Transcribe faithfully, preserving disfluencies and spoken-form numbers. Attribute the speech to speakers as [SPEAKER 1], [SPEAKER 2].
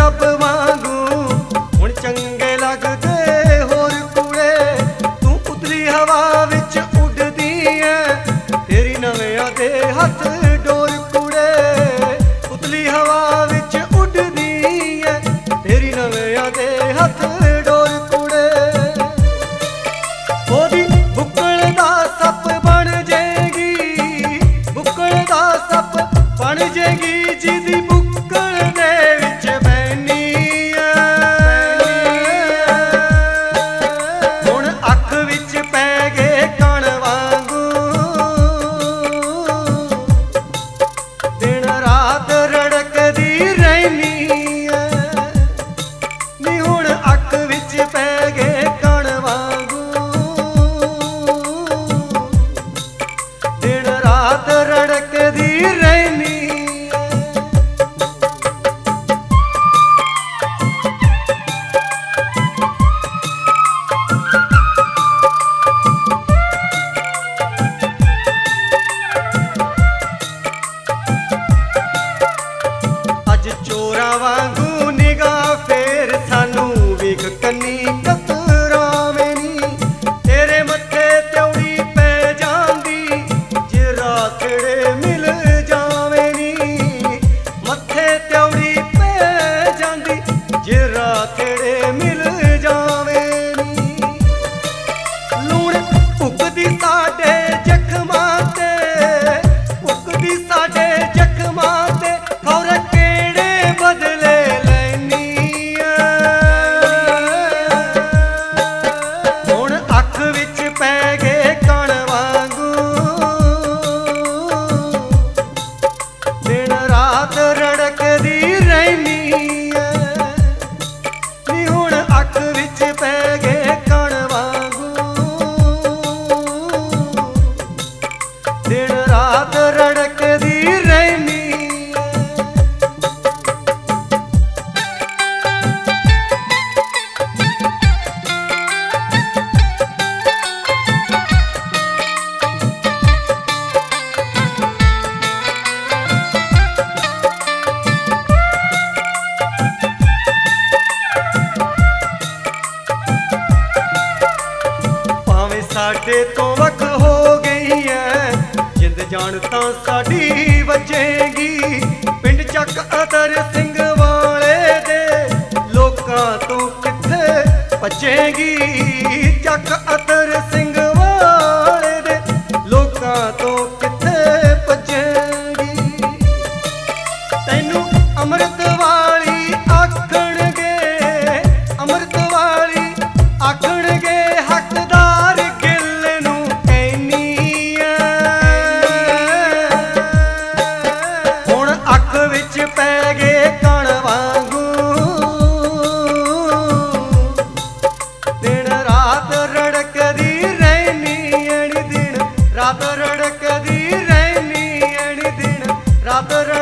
[SPEAKER 1] रब वांगू हुण चंगे लगदे होर कुड़े। तू उतली हवा विच उड़दी ऐ तेरी नवें दे हथ डोर कुड़े। उतली हवा विच उड़दी ऐ तेरी नवें दे हथ डोर कुड़े। ओदी बुक्कल दा सप बन जेगी, बुक्कल दा सप बन जेगी जिदी बुक्कल दे विच बैनी हुण अख विच पै गए कण वांगू। दिन रात रड़कदी रैनी नी हुण अख विच पै गए कण वांगू। दिन रात रड़कदी रैनी। अज चोरां वांगू निगाह फेर सानू वेख कन्नी कतरावें नी। तेरे मत्थे त्योड़ी पै जांदी जे रातड़े मिल जावें नी। मत्थे त्योड़ी पै जांदी जे रातड़े मिल जावें नी। लूण उगदी साडे जख्मां ते, उगदी साडे जख्मां ते खौर केड़े बदले लैनी हुण अख विच पै गए कण वांगू। दिन रात रड़कदी रैनी नी हुण अख विच पै गए कण वांगू। दिन रात रड़कदी रैनी। भावें साडे तो वख हो गई है जिंद जान तां साडी वजेगी। पिंड चक अतर सिंह वाले दे लोकां तो किथे भजेगी। चक अतर सिंह वाले दे लोकां तो किथे भजेगी। तैनू अमृत वाली आखणगे, अमृत वाली आखणगे हकदार गिल नू कैनी हुण अख विच पै गए कण वांगू। दिन रात रड़कदी रैनी अणी दिन रात रड़कदी रैनी अणी दिन रात